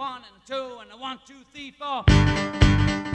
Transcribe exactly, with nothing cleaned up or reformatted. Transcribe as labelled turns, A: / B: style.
A: one and a two and a one, two, three, four.